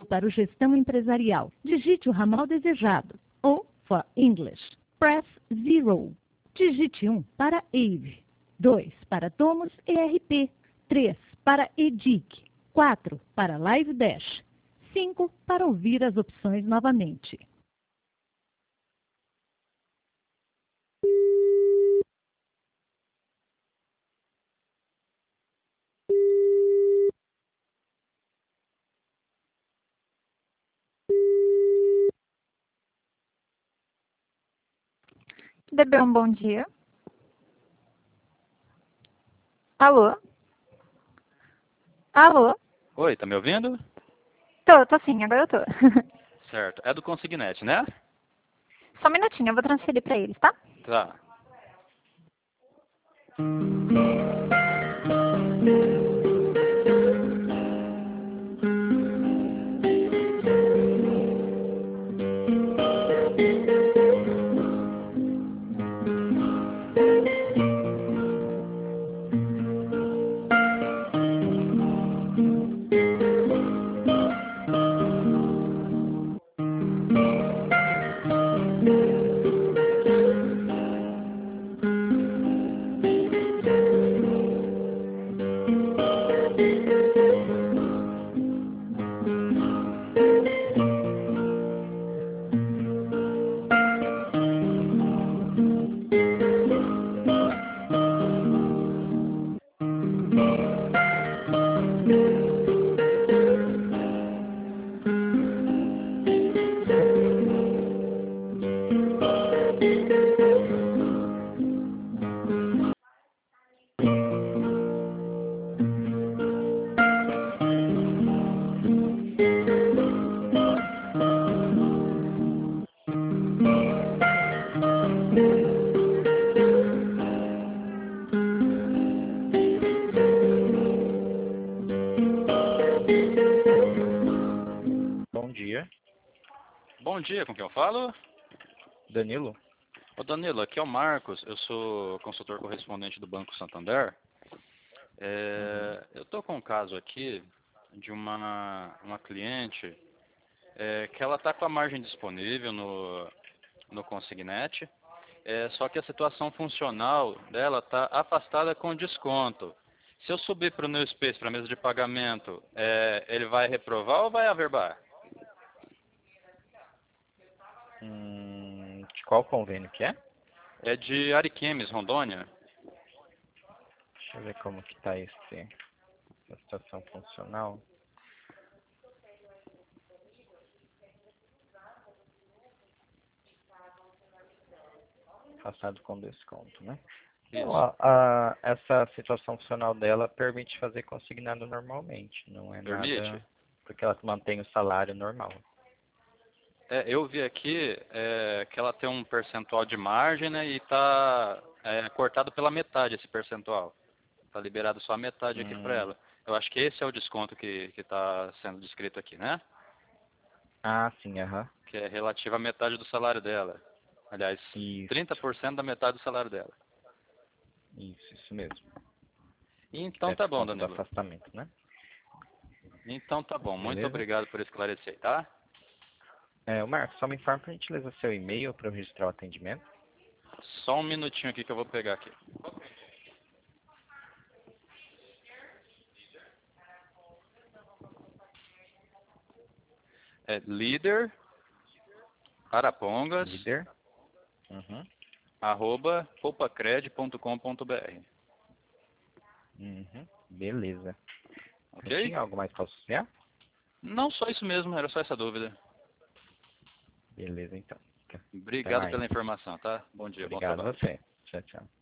para o Gestão Empresarial, digite o ramal desejado. Ou, for English, press 0. Digite 1 para AVE, 2 para Tomos ERP, 3 para EDIC, 4 para Live Dash, 5 para ouvir as opções novamente. DB, bom dia. Alô? Alô? Oi, tá me ouvindo? Tô sim, agora eu tô. Certo. É do Consignet, né? Só um minutinho, eu vou transferir pra eles, tá? Tá. Bom dia, Bom dia, com quem eu falo? Danilo. Ô Danilo, aqui é o Marcos, eu sou consultor correspondente do Banco Santander. Eu estou com um caso aqui de uma cliente que ela está com a margem disponível no Consignet, só que a situação funcional dela está afastada com desconto. Se eu subir para o New Space, para a mesa de pagamento, ele vai reprovar ou vai averbar? De qual convênio que é? É de Ariquemes, Rondônia. Deixa eu ver como que tá essa situação funcional. Passado com desconto, né? Isso. Essa situação funcional dela permite fazer consignado normalmente, não é Permite? nada, porque ela mantém o salário normal. Eu vi aqui que ela tem um percentual de margem, né, e está cortado pela metade esse percentual. Está liberado só a metade aqui para ela. Eu acho que esse é o desconto que está sendo descrito aqui, né? Ah, sim, aham. Que é relativo à metade do salário dela. Aliás, Isso. 30% da metade do salário dela. Isso mesmo. Então É tá por bom, conta do Danilo. afastamento, né? Então tá bom. Muito Beleza? obrigado por esclarecer, tá? O Marcos, só me informa por gentileza seu e-mail para eu registrar o atendimento. Só um minutinho aqui que eu vou pegar aqui. É líder arapongas Líder. Uhum. @poupacred.com.br. Beleza. Você Ok? tinha algo mais para associar? Não, só isso mesmo, era só essa dúvida. Beleza, então. Até Obrigado mais. pela informação, tá? Bom dia, bom Obrigado a trabalho. você. Tchau, tchau.